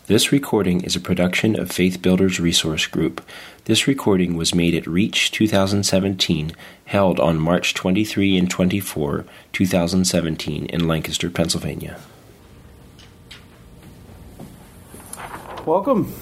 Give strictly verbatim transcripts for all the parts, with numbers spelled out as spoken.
This recording is a production of Faith Builders Resource Group. This recording was made at Reach twenty seventeen, held on March twenty-third and twenty-fourth, twenty seventeen in Lancaster, Pennsylvania. Welcome.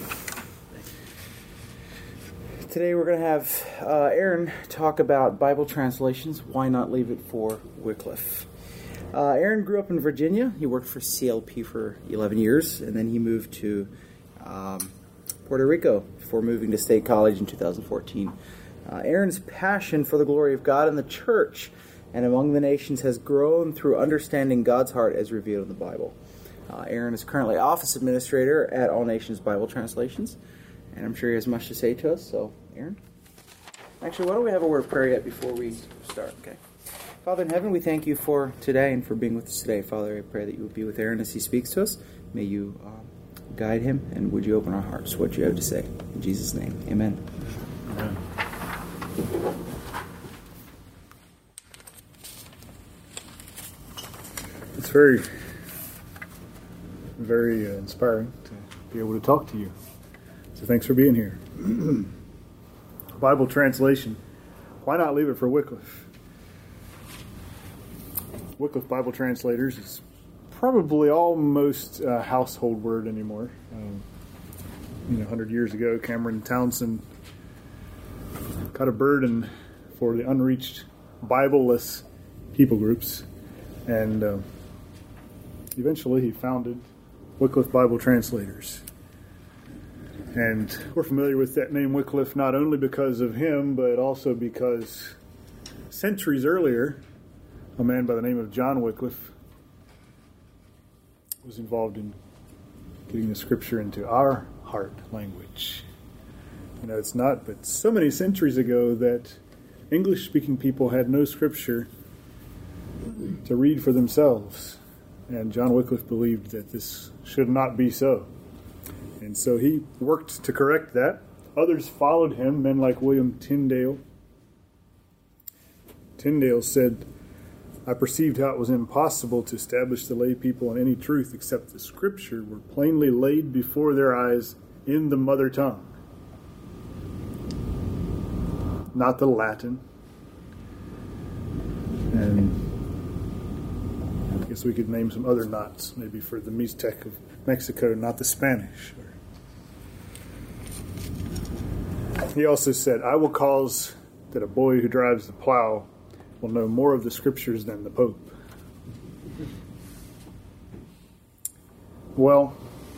Today we're going to have uh, Aaron talk about Bible translations. Why not leave it for Wycliffe? Uh, Aaron grew up in Virginia. He worked for C L P for eleven years, and then he moved to um, Puerto Rico before moving to State College in two thousand fourteen. Uh, Aaron's passion for the glory of God and the church and among the nations has grown through understanding God's heart as revealed in the Bible. Uh, Aaron is currently office administrator at All Nations Bible Translations, and I'm sure he has much to say to us. So, Aaron? Actually, why don't we have a word of prayer yet before we start, okay? Father in heaven, we thank you for today and for being with us today. Father, I pray that you would be with Aaron as he speaks to us. May you um, guide him, and would you open our hearts to what you have to say. In Jesus' name, amen. Amen. It's very, very uh, inspiring to be able to talk to you. So thanks for being here. Bible translation. Why not leave it for Wycliffe? Wycliffe Bible Translators is probably almost a household word anymore. Um, you know, one hundred years ago, Cameron Townsend got a burden for the unreached Bible-less people groups, and uh, eventually he founded Wycliffe Bible Translators. And we're familiar with that name Wycliffe not only because of him, but also because centuries earlier, a man by the name of John Wycliffe was involved in getting the scripture into our heart language. You know, it's not but so many centuries ago that English-speaking people had no scripture to read for themselves. And John Wycliffe believed that this should not be so. And so he worked to correct that. Others followed him, men like William Tyndale. Tyndale said, I perceived how it was impossible to establish the lay people in any truth except the Scripture were plainly laid before their eyes in the mother tongue. Not the Latin. And I guess we could name some other knots, maybe for the Mixtec of Mexico, not the Spanish. He also said, I will cause that a boy who drives the plow will know more of the scriptures than the Pope. Well,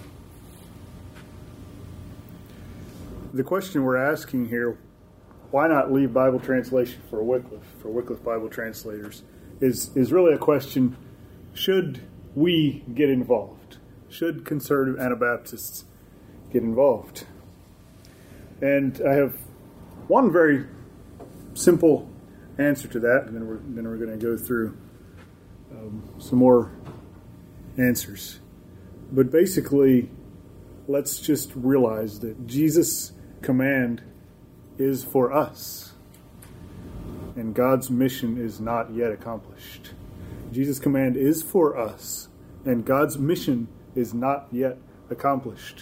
the question we're asking here, why not leave Bible translation for Wycliffe, for Wycliffe Bible Translators, is, is really a question, should we get involved? Should conservative Anabaptists get involved? And I have one very simple answer to that, and then we're then we're going to go through um, some more answers. But basically, let's just realize that Jesus' command is for us, and God's mission is not yet accomplished. Jesus' command is for us, and God's mission is not yet accomplished.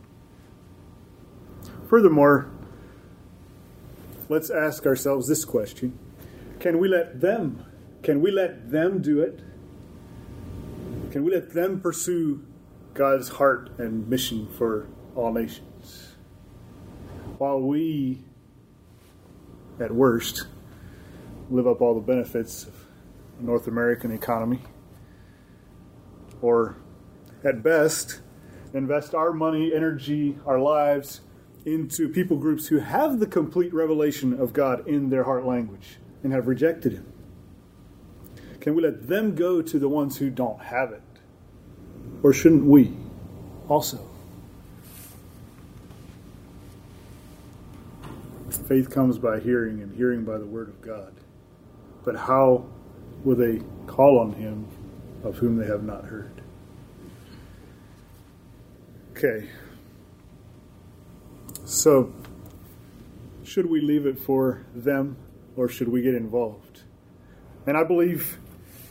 Furthermore, let's ask ourselves this question. Can we let them, can we let them do it? Can we let them pursue God's heart and mission for all nations? While we, at worst, live up all the benefits of the North American economy, or at best, invest our money, energy, our lives into people groups who have the complete revelation of God in their heart language and have rejected Him? Can we let them go to the ones who don't have it? Or shouldn't we also? Faith comes by hearing, and hearing by the Word of God. But how will they call on Him of whom they have not heard? Okay. So, should we leave it for them, or should we get involved? And I believe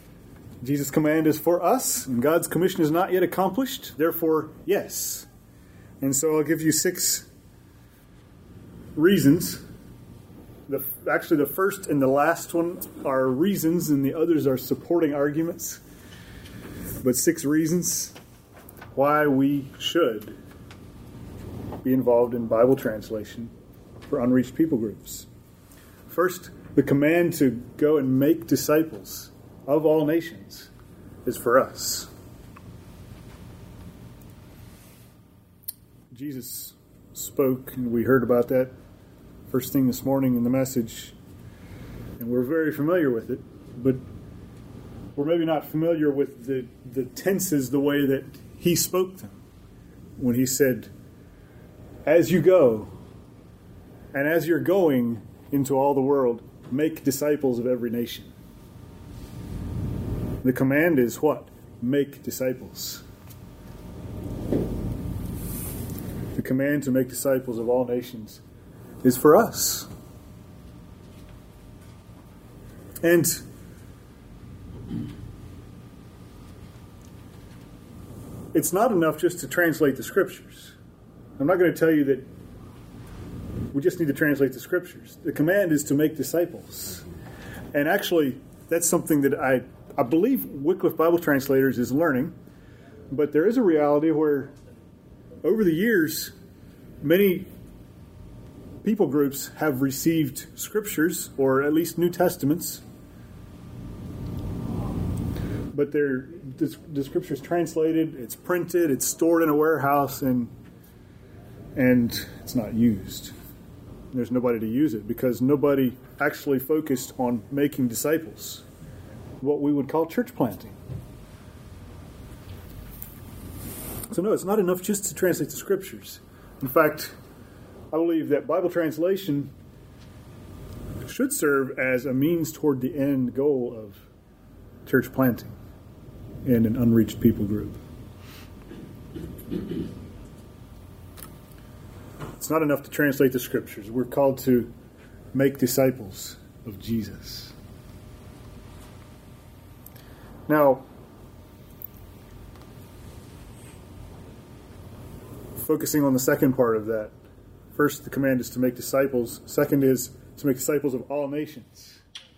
Jesus' command is for us, and God's commission is not yet accomplished. Therefore, yes, And so I'll give you six reasons. The, actually, the first and the last one are reasons, and the others are supporting arguments. But six reasons why we should be involved in Bible translation for unreached people groups. First, the command to go and make disciples of all nations is for us. Jesus spoke, and we heard about that first thing this morning in the message, and we're very familiar with it, but we're maybe not familiar with the, the tenses the way that he spoke them. When he said, as you go, and as you're going into all the world, make disciples of every nation. The command is what? Make disciples. The command to make disciples of all nations is for us. And it's not enough just to translate the Scriptures. I'm not going to tell you that we just need to translate the Scriptures. The command is to make disciples. And actually, that's something that I, I believe Wycliffe Bible Translators is learning. But there is a reality where over the years, many people groups have received Scriptures, or at least New Testaments, but they're, the, the Scripture's translated, it's printed, it's stored in a warehouse, and and it's not used. There's nobody to use it because nobody actually focused on making disciples, what we would call church planting. So no, it's not enough just to translate the Scriptures. In fact, I believe that Bible translation should serve as a means toward the end goal of church planting in an unreached people group. It's not enough to translate the Scriptures. We're called to make disciples of Jesus. Now, focusing on the second part of that. First, the command is to make disciples. Second is to make disciples of all nations.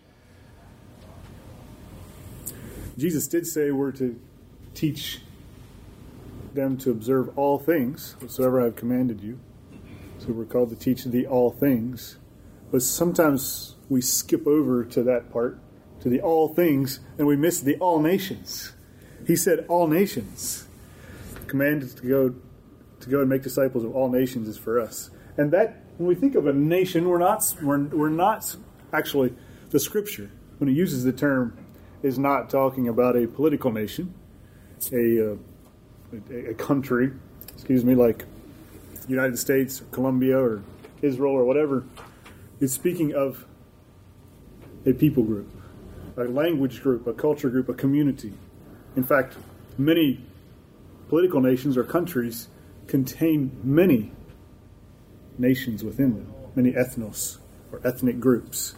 Jesus did say we're to teach them to observe all things, whatsoever I have commanded you. So we're called to teach the all things. But sometimes we skip over to that part, to the all things, and we miss the all nations. He said all nations. The command is to go to go and make disciples of all nations is for us. And that, when we think of a nation, we're not we're, we're not actually, the Scripture, when it uses the term, is not talking about a political nation, a uh, a, a country, excuse me, like the United States, or Colombia, or Israel, or whatever. It's speaking of a people group, a language group, a culture group, a community. In fact, many political nations or countries contain many nations within them, many ethnos or ethnic groups.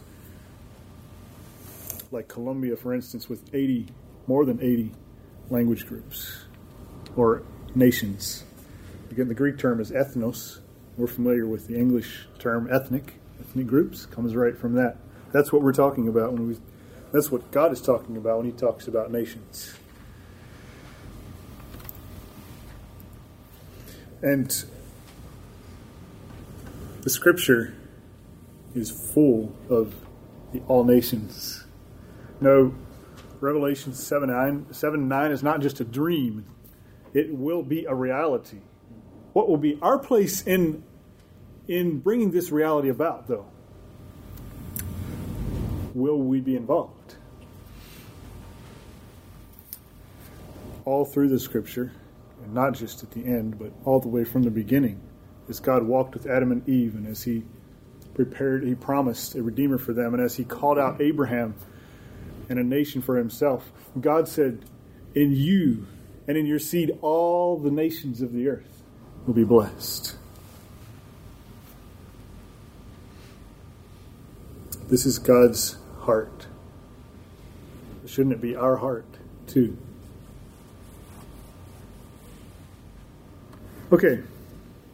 Like Colombia, for instance, with eighty, more than eighty language groups or nations. Again, the Greek term is ethnos. We're familiar with the English term ethnic. Ethnic groups comes right from that. That's what we're talking about when we. That's what God is talking about when He talks about nations. And the Scripture is full of the all nations. No, Revelation seven nine, seven nine is not just a dream. It will be a reality. What will be our place in, in bringing this reality about, though? Will we be involved? All through the Scripture, and not just at the end, but all the way from the beginning, as God walked with Adam and Eve, and as He prepared, He promised a Redeemer for them, and as He called out Abraham and a nation for Himself, God said, in you and in your seed, all the nations of the earth will be blessed. This is God's heart. Shouldn't it be our heart, too? Okay.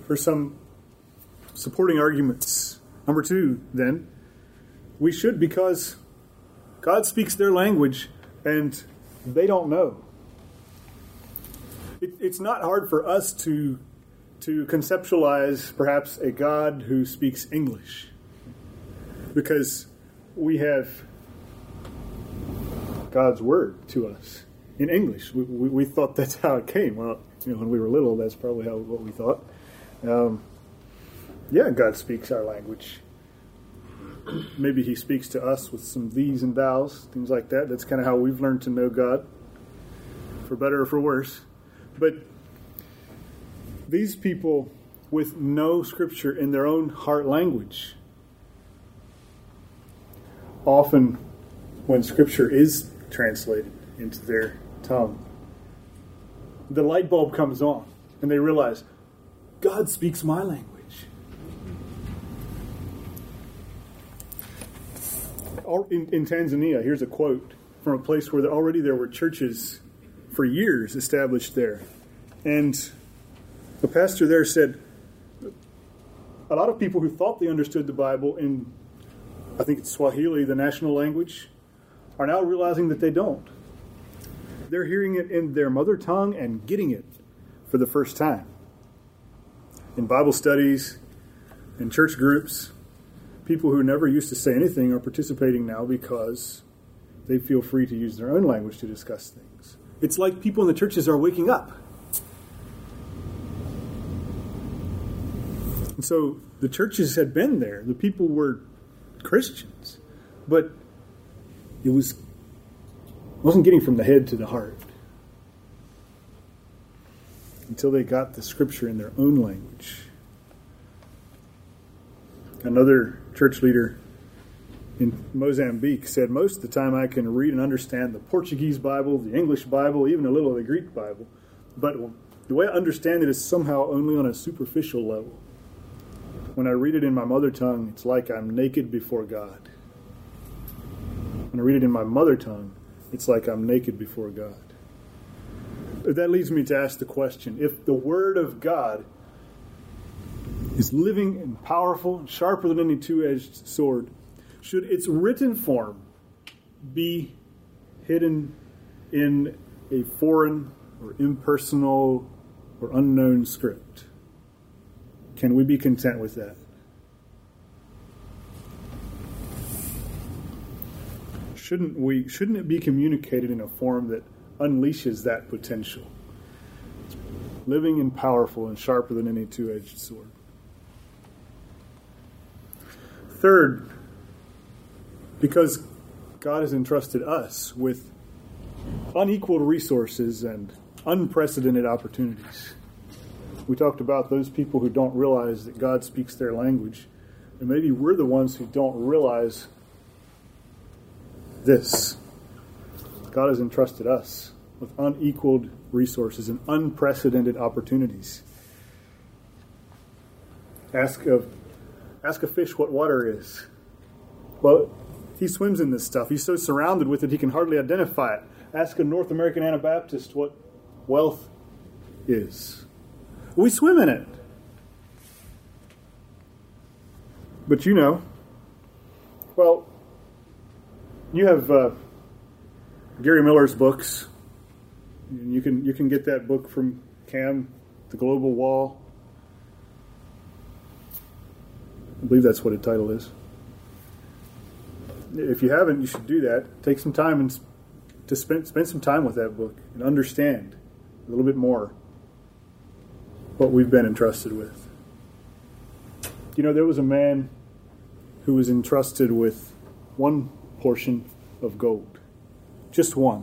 for some supporting arguments. Number two, then, we should because God speaks their language and they don't know. It, it's not hard for us to, to conceptualize perhaps a God who speaks English because we have God's word to us in English. We, we, we thought that's how it came. Well, you know, when we were little, that's probably how what we thought. Um, yeah, God speaks our language. Maybe he speaks to us with some these and thous, things like that. That's kind of how we've learned to know God, for better or for worse. But these people with no scripture in their own heart language, often when scripture is translated into their tongue, the light bulb comes on and they realize, God speaks my language. In, in Tanzania, here's a quote from a place where already there were churches for years established there. And the pastor there said, a lot of people who thought they understood the Bible in, I think it's Swahili, the national language, are now realizing that they don't. They're hearing it in their mother tongue and getting it for the first time. In Bible studies, in church groups, people who never used to say anything are participating now because they feel free to use their own language to discuss things. It's like people in the churches are waking up. And so the churches had been there. The people were Christians. But it was wasn't getting from the head to the heart until they got the scripture in their own language. Another church leader in Mozambique said, most of the time I can read and understand the Portuguese Bible, the English Bible, even a little of the Greek Bible. But the way I understand it is somehow only on a superficial level. When I read it in my mother tongue, it's like I'm naked before God. When I read it in my mother tongue, it's like I'm naked before God. That leads me to ask the question, if the Word of God is living and powerful and sharper than any two-edged sword, should its written form be hidden in a foreign or impersonal or unknown script? Can we be content with that? Shouldn't we? Shouldn't it be communicated in a form that unleashes that potential? Living and powerful and sharper than any two-edged sword. Third, because God has entrusted us with unequaled resources and unprecedented opportunities. We talked about those people who don't realize that God speaks their language. And maybe we're the ones who don't realize this. God has entrusted us with unequaled resources and unprecedented opportunities. Ask a, ask a fish what water is. Well, he swims in this stuff. He's so surrounded with it he can hardly identify it. Ask a North American Anabaptist what wealth is. We swim in it. But you know, well, you have uh, Gary Miller's books. You can you can get that book from Cam, The Global Wall. I believe that's what the title is. If you haven't, you should do that. Take some time and to spend spend some time with that book and understand a little bit more what we've been entrusted with. You know, there was a man who was entrusted with one portion of gold. Just one.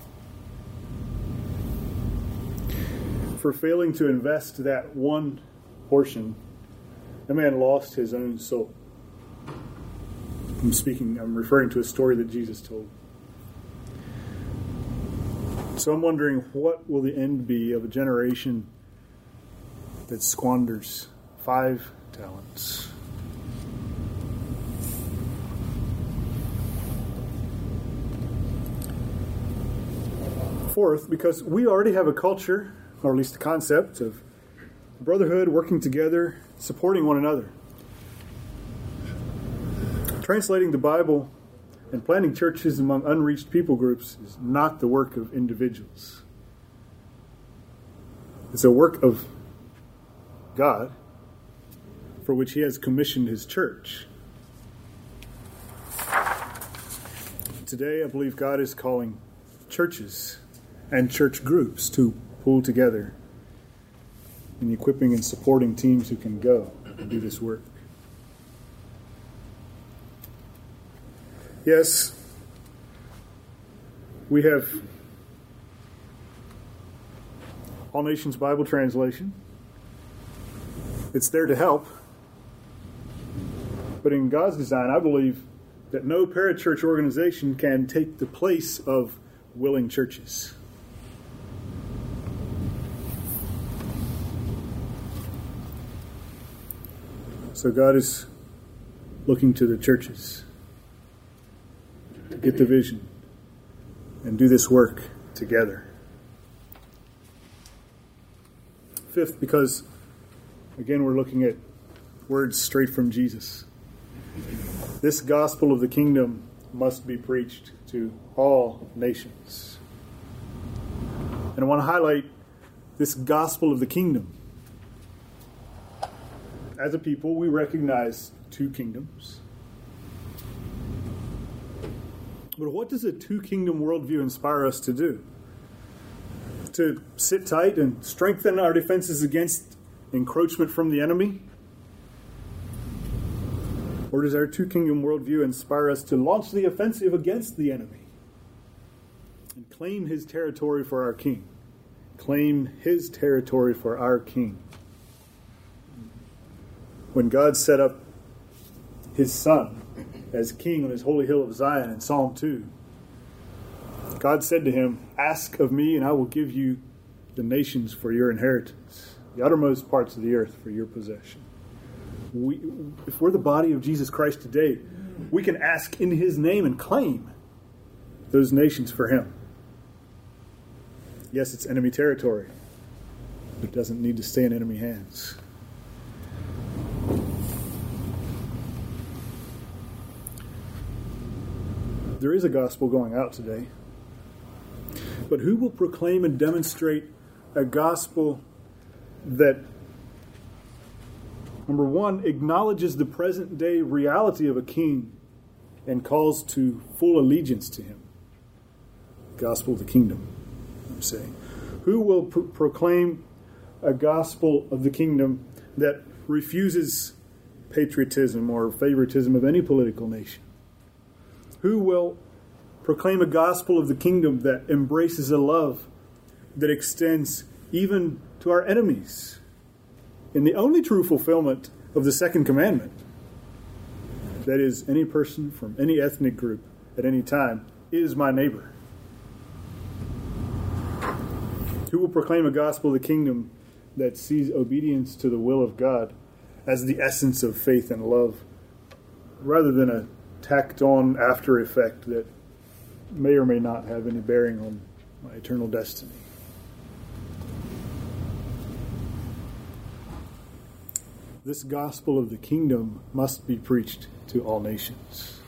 For failing to invest that one portion, the man lost his own soul. I'm speaking, I'm referring to a story that Jesus told. So I'm wondering, what will the end be of a generation that squanders five talents? Fourth, because we already have a culture, or at least the concept of brotherhood, working together, supporting one another. Translating the Bible and planting churches among unreached people groups is not the work of individuals. It's a work of God for which He has commissioned His church. Today, I believe God is calling churches and church groups to pull together in equipping and supporting teams who can go and do this work. Yes, we have All Nations Bible Translation. It's there to help. But in God's design, I believe that no parachurch organization can take the place of willing churches. So God is looking to the churches to get the vision and do this work together. Fifth, because, again, we're looking at words straight from Jesus. This gospel of the kingdom must be preached to all nations. And I want to highlight this gospel of the kingdom. As a people, we recognize two kingdoms. But what does a two-kingdom worldview inspire us to do? To sit tight and strengthen our defenses against encroachment from the enemy? Or does our two-kingdom worldview inspire us to launch the offensive against the enemy and claim his territory for our king? Claim his territory for our king. When God set up his son as king on his holy hill of Zion in Psalm two, God said to him, "Ask of me, and I will give you the nations for your inheritance, the uttermost parts of the earth for your possession." We, if we're the body of Jesus Christ today, we can ask in his name and claim those nations for him. Yes, it's enemy territory, but it doesn't need to stay in enemy hands. There is a gospel going out today, but who will proclaim and demonstrate a gospel that, number one, acknowledges the present day reality of a king and calls to full allegiance to him? Gospel of the kingdom, I'm saying. Who will pro- proclaim a gospel of the kingdom that refuses patriotism or favoritism of any political nation? Who will proclaim a gospel of the kingdom that embraces a love that extends even to our enemies in the only true fulfillment of the second commandment? That is, any person from any ethnic group at any time is my neighbor. Who will proclaim a gospel of the kingdom that sees obedience to the will of God as the essence of faith and love, rather than a tacked on after effect that may or may not have any bearing on my eternal destiny? This gospel of the kingdom must be preached to all nations.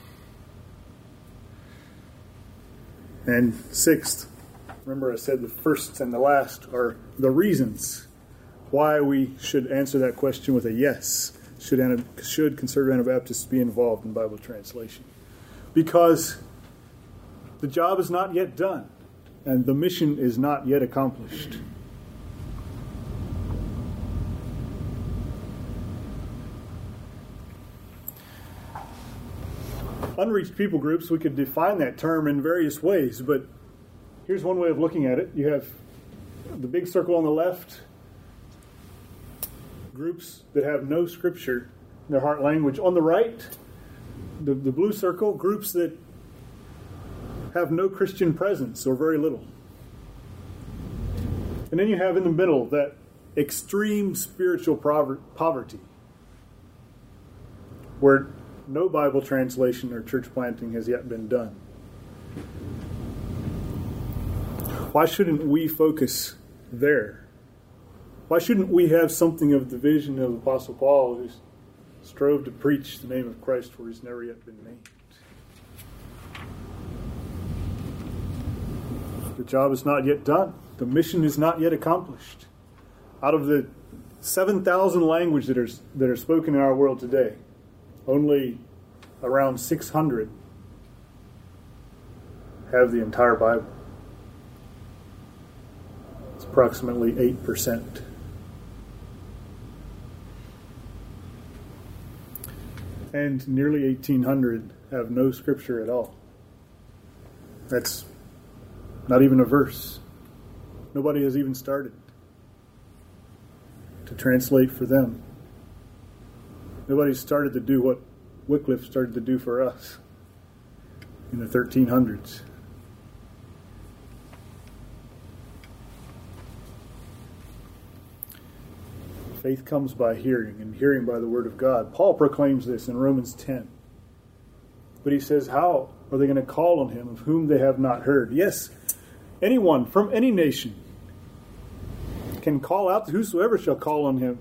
And sixth, remember I said the first and the last are the reasons why we should answer that question with a yes. Should, should conservative Anabaptists be involved in Bible translation? Because the job is not yet done, and the mission is not yet accomplished. Unreached people groups, we could define that term in various ways, but here's one way of looking at it. You have the big circle on the left, groups that have no scripture in their heart language. On the right, the, the blue circle, groups that have no Christian presence or very little. And then you have in the middle that extreme spiritual poverty, where no Bible translation or church planting has yet been done. Why shouldn't we focus there Why shouldn't we have something of the vision of Apostle Paul, who strove to preach the name of Christ where he's never yet been named? The job is not yet done. The mission is not yet accomplished. Out of the seven thousand languages that are, that are spoken in our world today, only around six hundred have the entire Bible. It's approximately eight percent. And nearly eighteen hundred have no scripture at all. That's not even a verse. Nobody has even started to translate for them. Nobody started to do what Wycliffe started to do for us in the thirteen hundreds. Faith comes by hearing, and hearing by the word of God. Paul proclaims this in Romans ten. But he says, how are they going to call on him of whom they have not heard? Yes, anyone from any nation can call out to whosoever shall call on him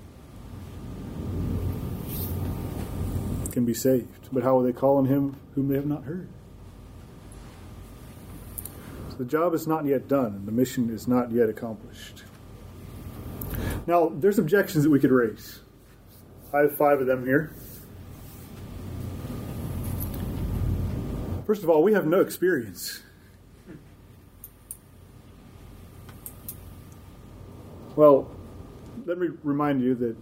can be saved. But how will they call on him whom they have not heard? So the job is not yet done, and the mission is not yet accomplished. Now, there's objections that we could raise. I have five of them here. First of all, we have no experience. Well, let me remind you that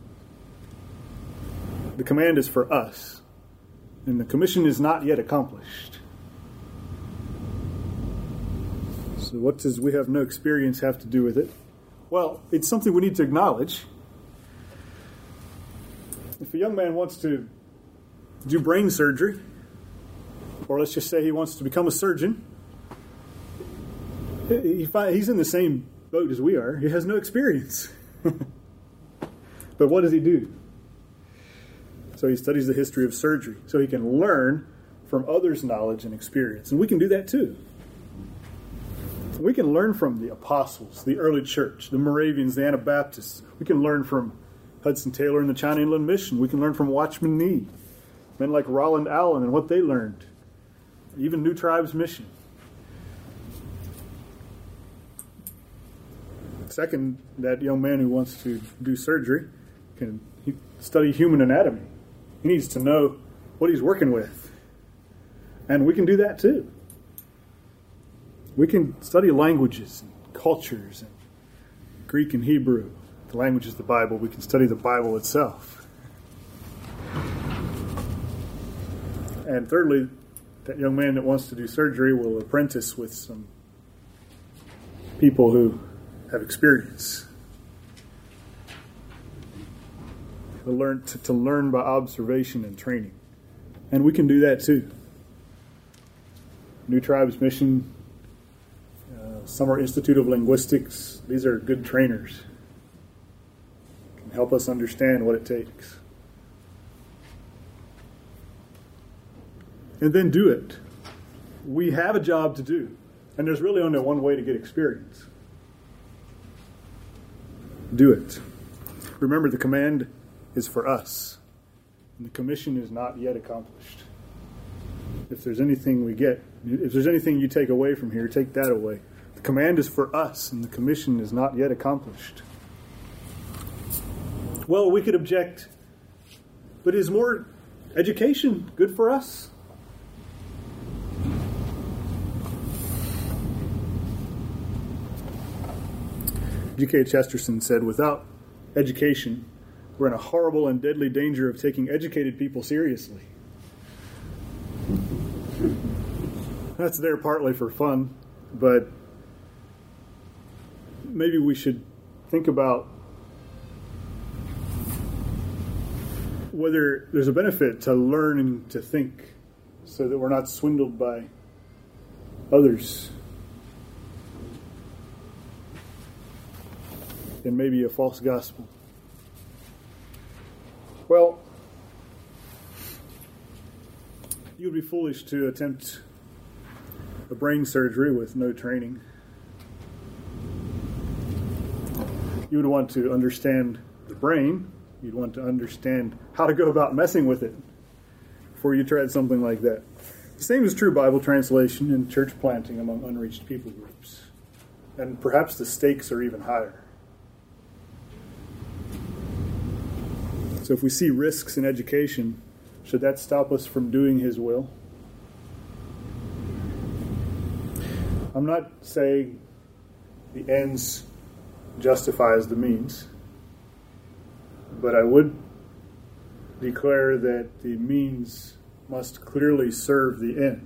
the command is for us, and the commission is not yet accomplished. So what does we have no experience have to do with it? Well, it's something we need to acknowledge. If a young man wants to do brain surgery, or let's just say he wants to become a surgeon, he find, he's in the same boat as we are. He has no experience. But what does he do? So he studies the history of surgery, so he can learn from others' knowledge and experience. And we can do that too. We can learn from the apostles, the early church, the Moravians, the Anabaptists. We can learn from Hudson Taylor and the China Inland Mission. We can learn from Watchman Nee, men like Roland Allen and what they learned. Even New Tribes Mission. Second, that young man who wants to do surgery can study human anatomy. He needs to know what he's working with. And we can do that too. We can study languages and cultures and Greek and Hebrew, the languages of the Bible. We can study the Bible itself. And thirdly, that young man that wants to do surgery will apprentice with some people who have experience. To learn, to, to learn by observation and training. And we can do that too. New Tribes Mission, uh, Summer Institute of Linguistics, these are good trainers. Can help us understand what it takes. And then do it. We have a job to do. And there's really only one way to get experience. Do it. Remember, the command is for us. And the commission is not yet accomplished. If there's anything we get, if there's anything you take away from here, take that away. The command is for us, and the commission is not yet accomplished. Well, we could object, but is more education good for us? G K Chesterton said, without education, we're in a horrible and deadly danger of taking educated people seriously. That's there partly for fun, but maybe we should think about whether there's a benefit to learn and to think so that we're not swindled by others. And maybe a false gospel. Well, you would be foolish to attempt a brain surgery with no training. you would want to understand the brain. You'd want to understand how to go about messing with it before you tried something like that. The same is true Bible translation and church planting among unreached people groups. And perhaps the stakes are even higher. So if we see risks in education, should that stop us from doing His will? I'm not saying the ends justifies the means, but I would declare that the means must clearly serve the end.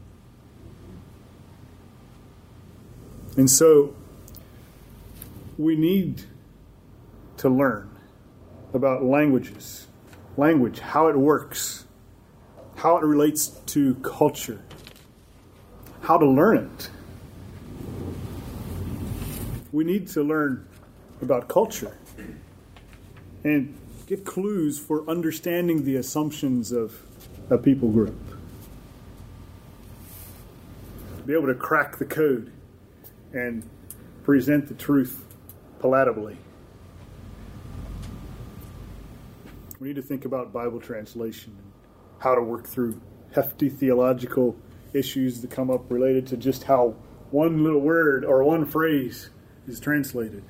And so we need to learn about languages, language, how it works, how it relates to culture, how to learn it. We need to learn about culture and get clues for understanding the assumptions of a people group. Be able to crack the code and present the truth palatably. We need to think about Bible translation and how to work through hefty theological issues that come up related to just how one little word or one phrase is translated.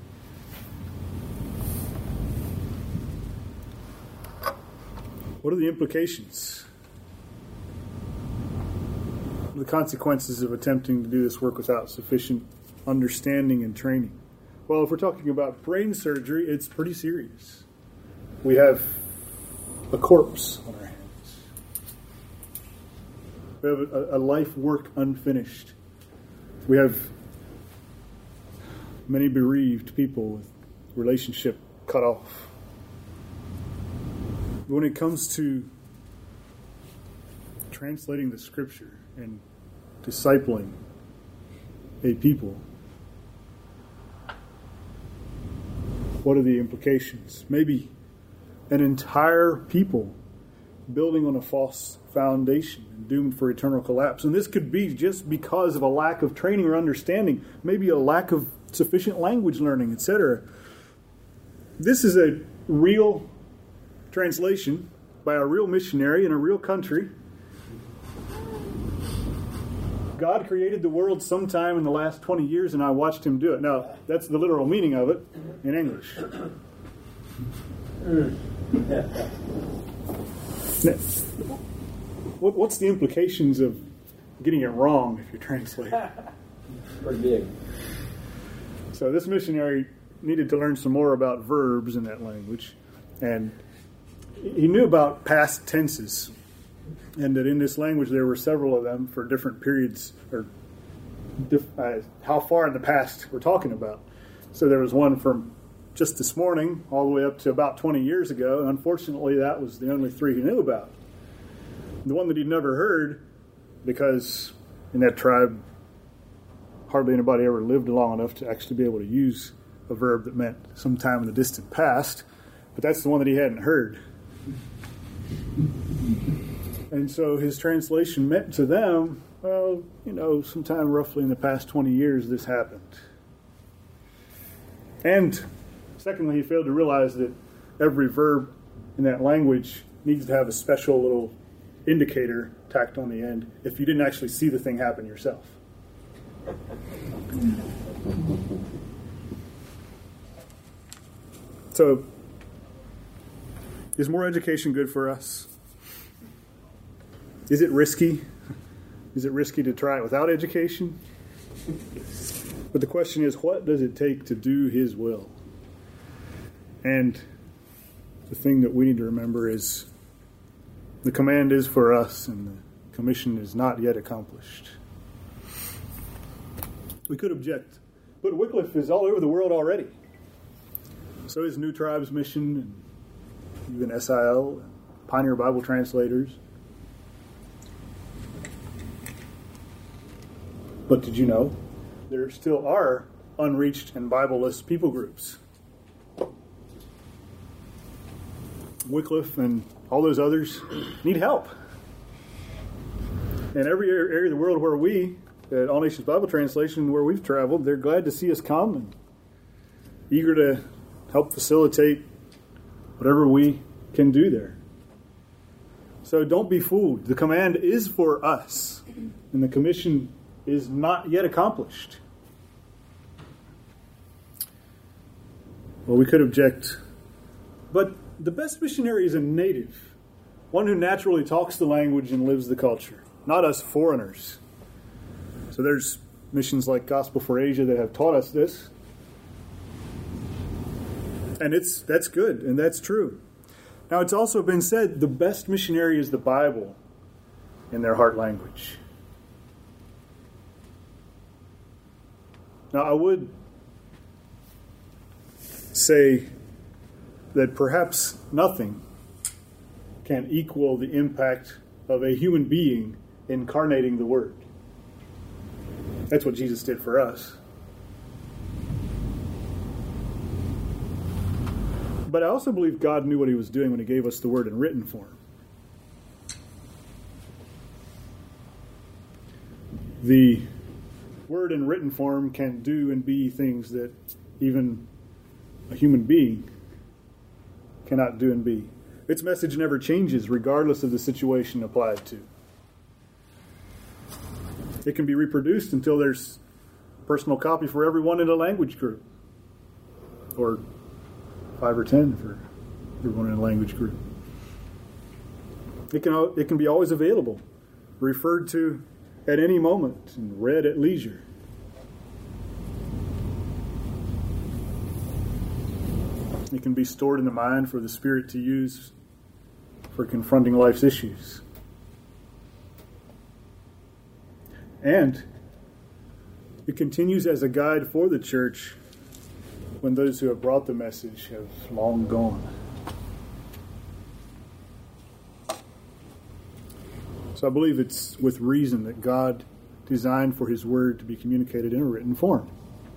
What are the implications? What are the consequences of attempting to do this work without sufficient understanding and training? Well, if we're talking about brain surgery, it's pretty serious. We have a corpse on our hands. We have a, a life work unfinished. We have many bereaved people with relationship cut off. When it comes to translating the Scripture and discipling a people, what are the implications? Maybe an entire people building on a false foundation and doomed for eternal collapse. And this could be just because of a lack of training or understanding, maybe a lack of sufficient language learning, et cetera. This is a real translation by a real missionary in a real country. God created the world sometime in the last twenty years, and I watched Him do it. Now, that's the literal meaning of it in English. Now, what's the implications of getting it wrong if you translate? Pretty big. So this missionary needed to learn some more about verbs in that language, and he knew about past tenses, and that in this language there were several of them for different periods, or diff- uh, how far in the past we're talking about. So there was one from just this morning all the way up to about twenty years ago, and unfortunately that was the only three he knew about. The one that he'd never heard, because in that tribe hardly anybody ever lived long enough to actually be able to use a verb that meant sometime in the distant past, but that's the one that he hadn't heard. And so his translation meant to them, well, you know, sometime roughly in the past twenty years this happened. And secondly, he failed to realize that every verb in that language needs to have a special little indicator tacked on the end if you didn't actually see the thing happen yourself. So, is more education good for us? Is it risky? Is it risky to try it without education? But the question is, what does it take to do His will? And the thing that we need to remember is the command is for us and the commission is not yet accomplished. We could object, but Wycliffe is all over the world already. So is New Tribes Mission and even S I L, Pioneer Bible Translators. But did you know there still are unreached and Bible-less people groups? Wycliffe and all those others need help. In every area of the world where we, at All Nations Bible Translation, where we've traveled, they're glad to see us come and eager to help facilitate whatever we can do there. So don't be fooled. The command is for us, and the commission is not yet accomplished. Well, we could object, but the best missionary is a native, one who naturally talks the language and lives the culture, not us foreigners. So there's missions like Gospel for Asia that have taught us this. And it's that's good, and that's true. Now, it's also been said the best missionary is the Bible in their heart language. Now, I would say that perhaps nothing can equal the impact of a human being incarnating the Word. That's what Jesus did for us. But I also believe God knew what he was doing when he gave us the Word in written form. The Word in written form can do and be things that even a human being cannot do and be. Its message never changes regardless of the situation applied to. It can be reproduced until there's a personal copy for everyone in a language group. Or five or ten for everyone in a language group. It can, it can be always available, referred to at any moment, and read at leisure. It can be stored in the mind for the Spirit to use for confronting life's issues. And it continues as a guide for the church when those who have brought the message have long gone. So I believe it's with reason that God designed for his word to be communicated in a written form.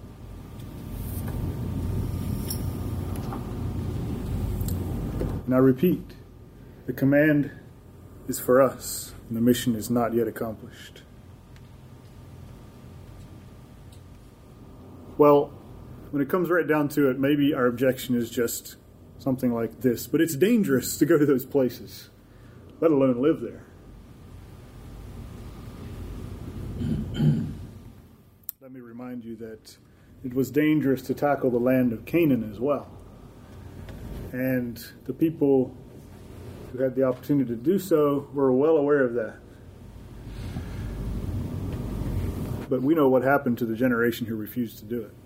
And I repeat, the command is for us, and the mission is not yet accomplished. Well, when it comes right down to it, maybe our objection is just something like this. But it's dangerous to go to those places, let alone live there. Let me remind you that it was dangerous to tackle the land of Canaan as well. And the people who had the opportunity to do so were well aware of that. But we know what happened to the generation who refused to do it.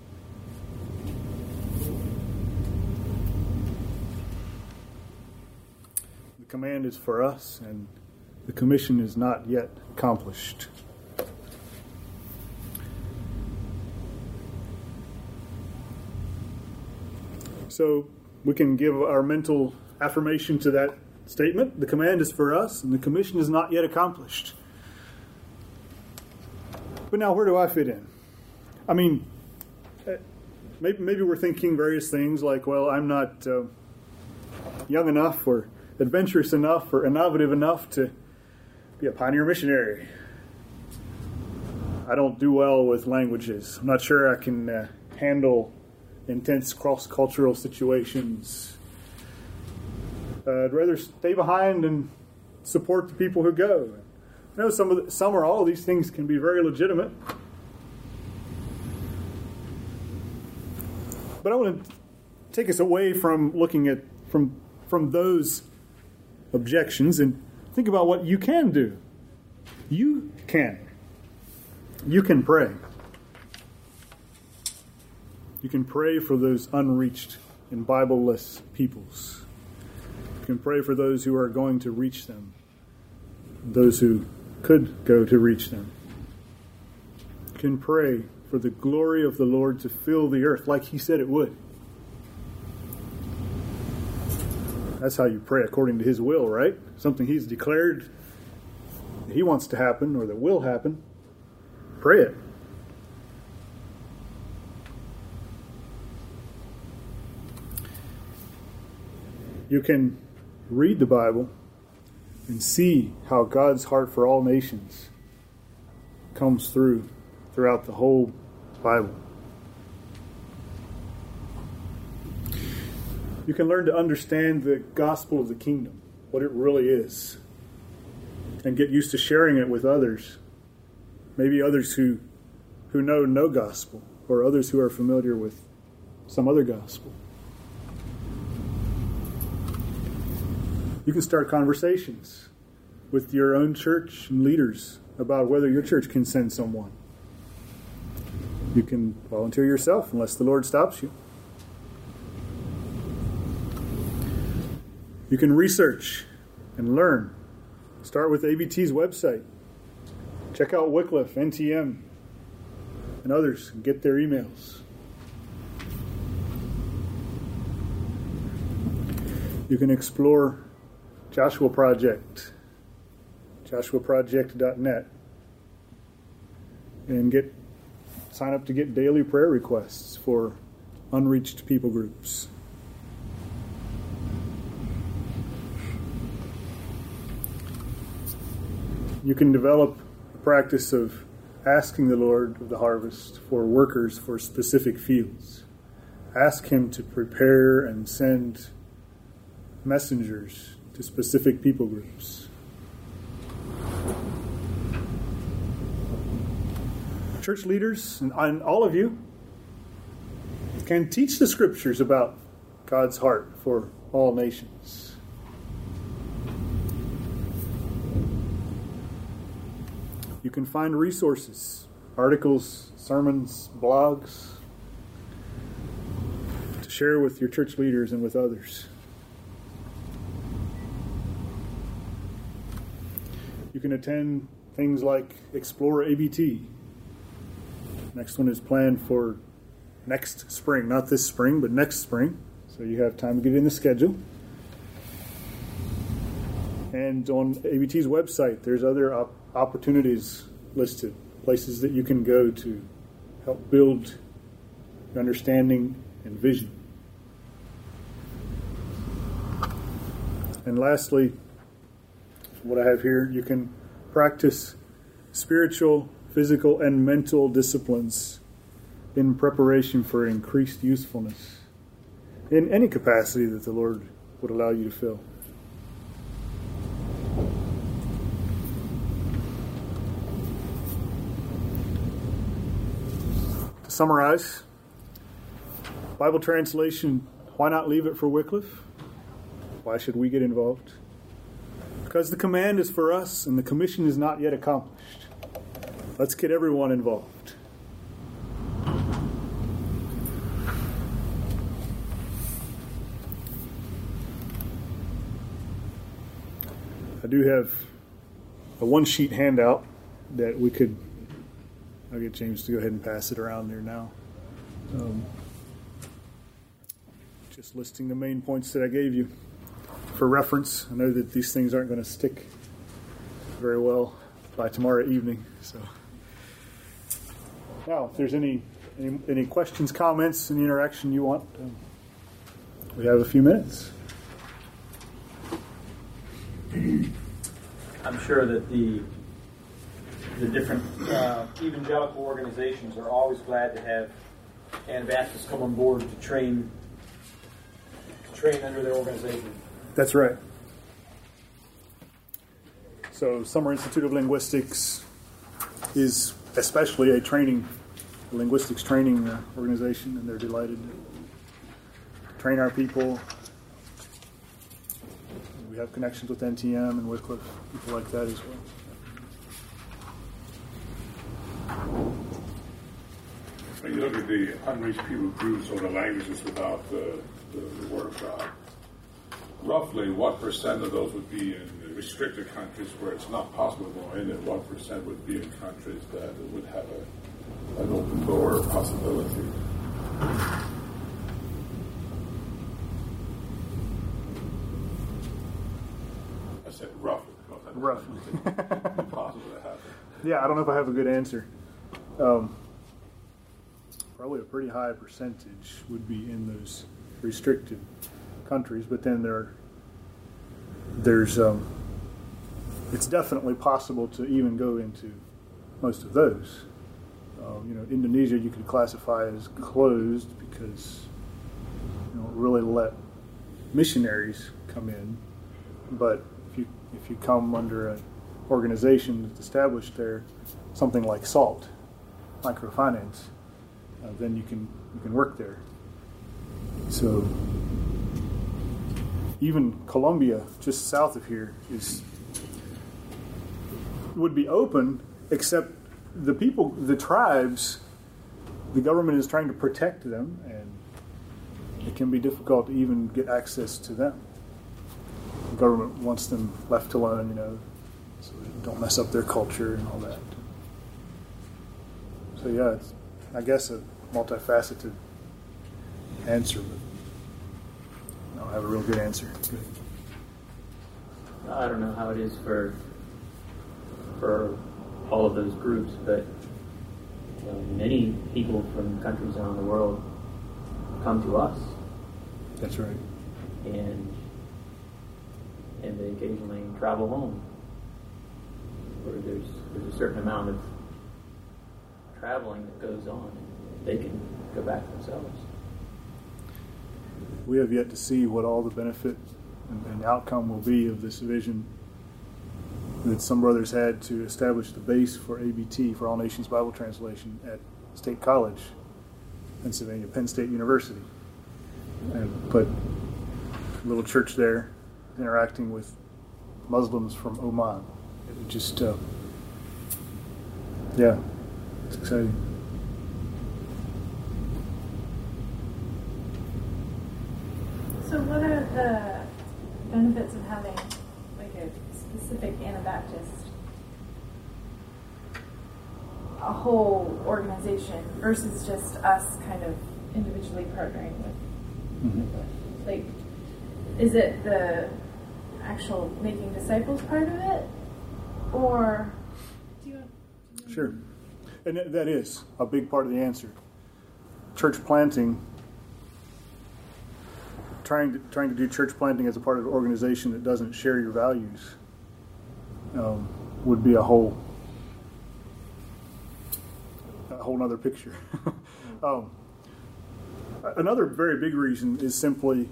The command is for us, and the commission is not yet accomplished. So we can give our mental affirmation to that statement. The command is for us, and the commission is not yet accomplished. But now, where do I fit in? I mean, maybe, maybe we're thinking various things like, well, I'm not uh, young enough or adventurous enough or innovative enough to be a pioneer missionary. I don't do well with languages. I'm not sure I can uh, handle intense cross-cultural situations. Uh, I'd rather stay behind and support the people who go. I know some of the, some or all of these things can be very legitimate. But I want to take us away from looking at from from those objections and think about what you can do. You can. You can pray. You can pray for those unreached and Bible-less peoples. You can pray for those who are going to reach them, those who could go to reach them. You can pray for the glory of the Lord to fill the earth like he said it would. That's how you pray according to his will, right? Something he's declared that he wants to happen or that will happen. Pray it. You can read the Bible and see how God's heart for all nations comes through throughout the whole Bible. You can learn to understand the gospel of the kingdom, what it really is, and get used to sharing it with others. Maybe others who, who know no gospel, or others who are familiar with some other gospel. You can start conversations with your own church and leaders about whether your church can send someone. You can volunteer yourself unless the Lord stops you. You can research and learn. Start with A B T's website. Check out Wycliffe, N T M, and others, and get their emails. You can explore Joshua Project, joshua project dot net, and get sign up to get daily prayer requests for unreached people groups. You can develop a practice of asking the Lord of the harvest for workers for specific fields. Ask Him to prepare and send messengers to specific people groups. Church leaders and, and all of you can teach the scriptures about God's heart for all nations. You can find resources, articles, sermons, blogs to share with your church leaders and with others. You can attend things like Explore A B T. Next one is planned for next spring, not this spring, but next spring. So you have time to get in the schedule. And on A B T's website, there's other op- opportunities listed, places that you can go to help build your understanding and vision. And lastly, what I have here, you can practice spiritual, physical, and mental disciplines in preparation for increased usefulness in any capacity that the Lord would allow you to fill. To summarize, Bible translation, why not leave it for Wycliffe? Why should we get involved? Because the command is for us and the commission is not yet accomplished. Let's get everyone involved. I do have a one-sheet handout that we could, I'll get James to go ahead and pass it around there now. Um, just listing the main points that I gave you. For reference, I know that these things aren't going to stick very well by tomorrow evening. So, now, if there's any any, any questions, comments, any interaction you want, um, we have a few minutes. I'm sure that the the different uh, evangelical organizations are always glad to have Anabaptists come on board to train to train under their organization. That's right. So Summer Institute of Linguistics is especially a training, a linguistics training uh, organization, and they're delighted to train our people. We have connections with N T M and Wycliffe, people like that as well. When you look at the unreached people groups or the languages without the, the, the Word of God, roughly what percent of those would be in the restricted countries where it's not possible to go in, and what percent would be in countries that would have a, an open door possibility? I said roughly. Because that's Roughly. impossible to happen. Yeah, I don't know if I have a good answer. Um, probably a pretty high percentage would be in those restricted countries, but then there, there's, um, it's definitely possible to even go into most of those. Uh, you know, Indonesia you could classify as closed because you don't really let missionaries come in, but if you if you come under an organization that's established there, something like SALT, microfinance, uh, then you can you can work there. So even Colombia, just south of here, is would be open, except the people, the tribes, the government is trying to protect them, and it can be difficult to even get access to them. The government wants them left alone, you know, so they don't mess up their culture and all that. So yeah, it's, I guess, a multifaceted answer, but I don't have a real good answer. Good. I don't know how it is for for all of those groups, but you know, many people from countries around the world come to us. That's right. And and they occasionally travel home, where there's there's a certain amount of traveling that goes on, and they can go back themselves. We have yet to see what all the benefit and, and outcome will be of this vision that some brothers had to establish the base for A B T, for All Nations Bible Translation, at State College, Pennsylvania, Penn State University. And put a little church there interacting with Muslims from Oman. It was just, uh, yeah, it's exciting. So what are the benefits of having like a specific Anabaptist, a whole organization, versus just us kind of individually partnering with? Mm-hmm. Like, is it the actual making disciples part of it, or do you? Sure, and that is a big part of the answer. Church planting, trying to trying to do church planting as a part of an organization that doesn't share your values, um, would be a whole a whole other picture. um, Another very big reason is simply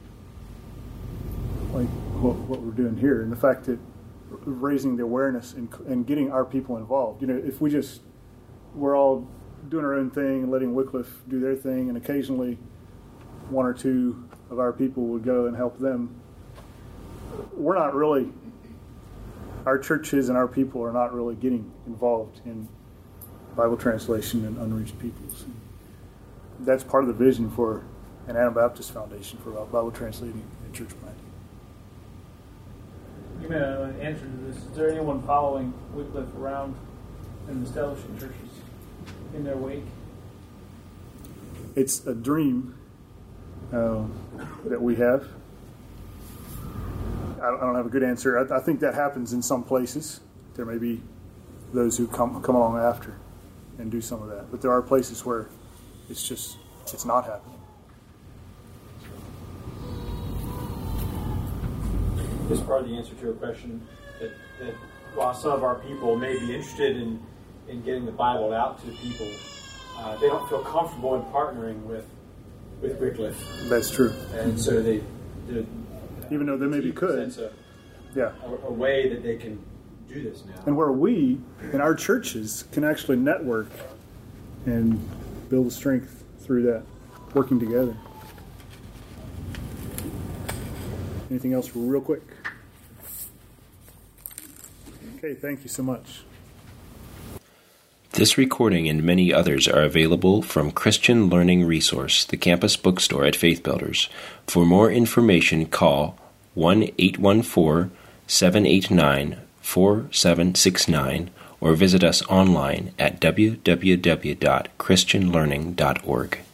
like what, what we're doing here, and the fact that raising the awareness and, and getting our people involved. You know, if we just, we're all doing our own thing and letting Wycliffe do their thing, and occasionally one or two of our people would go and help them, we're not really, our churches and our people are not really getting involved in Bible translation and unreached peoples. That's part of the vision for an Anabaptist Foundation for Bible translating and church planting. You may have an answer to this. Is there anyone following Wycliffe around in the establishing churches in their wake? It's a dream uh, that we have. I don't have a good answer. I, I think that happens in some places. There may be those who come come along after and do some of that, but there are places where it's just, it's not happening. This is part of the answer to a question that, that while some of our people may be interested in, in getting the Bible out to people, uh, they don't feel comfortable in partnering with with Wycliffe. That's true. And so they, they even though they maybe could, a, yeah, a, a way that they can do this now. And where we, in our churches, can actually network and build strength through that, working together. Anything else real quick? Okay, thank you so much. This recording and many others are available from Christian Learning Resource, the campus bookstore at Faith Builders. For more information, call one eight one four, seven eight nine, four seven six nine or visit us online at w w w dot christian learning dot org.